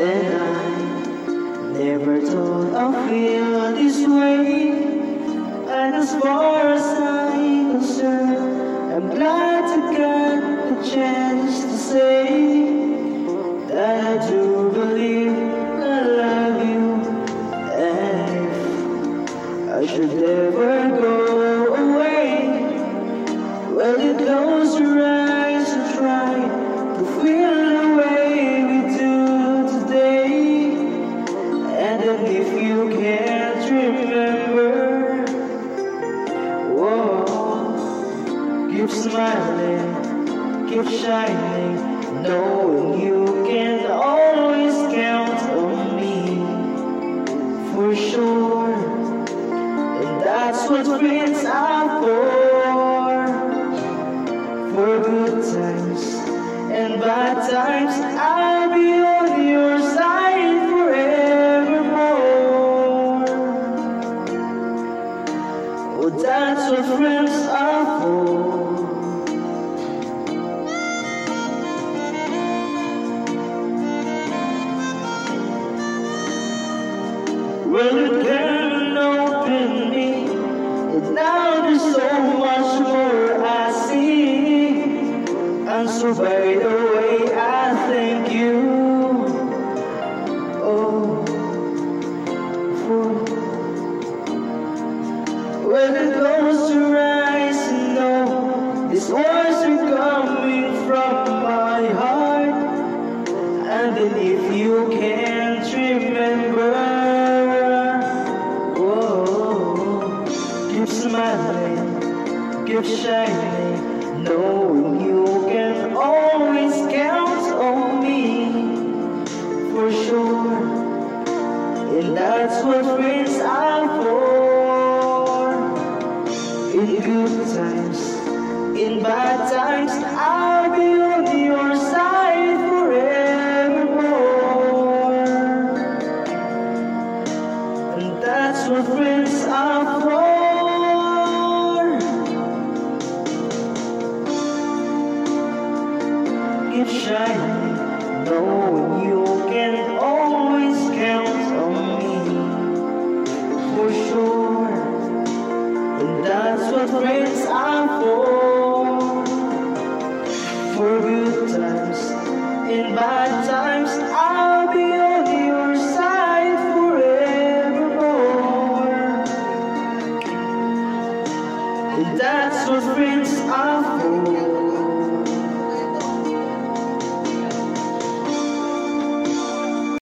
And I never thought I'd feel this way. And as far as I'm concerned, I'm glad to get the chance to say that I do believe I love you. And if I should ever go away, well, you close your eyes and try to feel the way we do today. And then if you can't remember, keep smiling, keep shining, knowing you can always count on me, for sure. And that's what friends are for good times and bad times. I'll be on your side forevermore. Oh, that's what friends are for. Well, you can open me, and now there's so much more I see. And so by the way, I thank you. Oh, when it goes to rise and know these words are coming from my heart. And then if you can't remember, keep smiling, keep shining, knowing you can always count on me, for sure. And that's what friends are for. In good times, in bad times, I'll be on your side forevermore. And that's what friends are for. Keep shining, knowing you can always count on me, for sure. And that's what friends are for good times and bad times. I'll be on your side forevermore. And that's what friends are for.